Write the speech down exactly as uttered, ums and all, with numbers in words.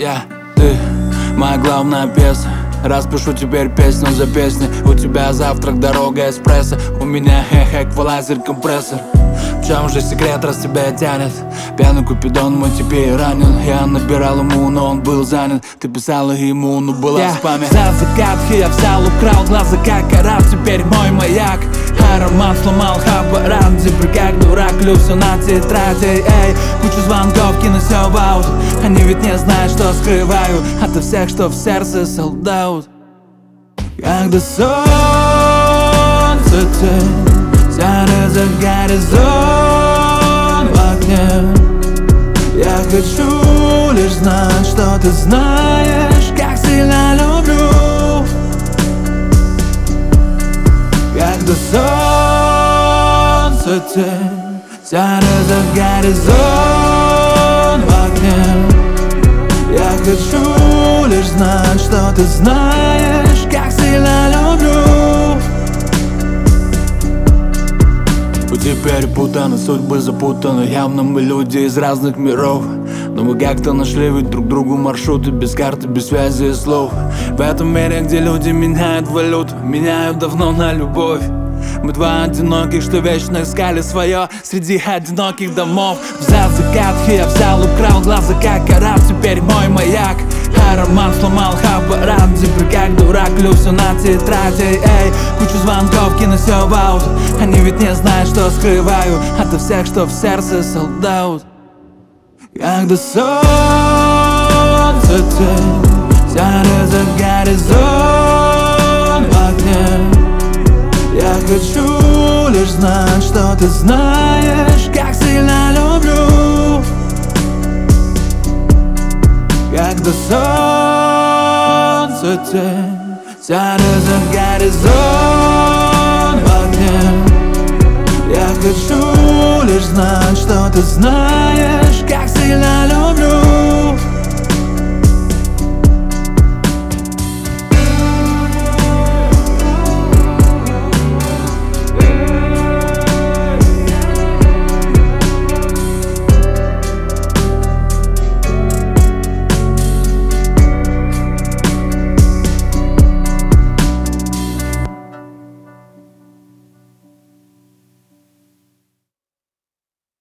Я, ты, моя главная песня. Распишу теперь песню за песней. У тебя завтрак, дорога, эспрессо. У меня хе-хе, эквалайзер, компрессор. В чем же секрет, раз тебя тянет? Пьяный Купидон мой теперь ранен. Я набирал ему, но он был занят. Ты писала ему, но была yeah. в спаме. За загадки я взял, украл глаза, как араб. Теперь мой маяк. Аромат сломал хабаран. Теперь как дурак, лю все на тетради. Эй, кучу звонков, кину все в аут. Они ведь не знают, что скрываю ото всех, что в сердце солдат. Когда солнце тень тянет за горизонт в окне, я хочу лишь знать, что ты знаешь, как сильно люблю. Когда солнце тень тянет за горизонт в окне, я хочу лишь знать, что ты знаешь, как сильно люблю. Теперь путаны, судьбы запутаны. Явно мы люди из разных миров, но мы как-то нашли ведь друг другу маршруты. Без карты, без связи и слов. В этом мире, где люди меняют валюту, меняют давно на любовь. Мы два одиноких, что вечно искали свое среди одиноких домов. За загадки я взял, украл глаза, как араб. Теперь мой маяк. Аромат сломал хабаран. Теперь как дурак, лю все на тетради. Эй, кучу звонков, кину все в аут. Они ведь не знают, что скрываю ото всех, что в сердце солдат. Когда солнце тень тянет за горизонт в окне, я хочу лишь знать, что ты знаешь, как сильно люблю. Когда солнце тень тянет за горизонт в окне, я хочу лишь знать, что ты знаешь, как сильно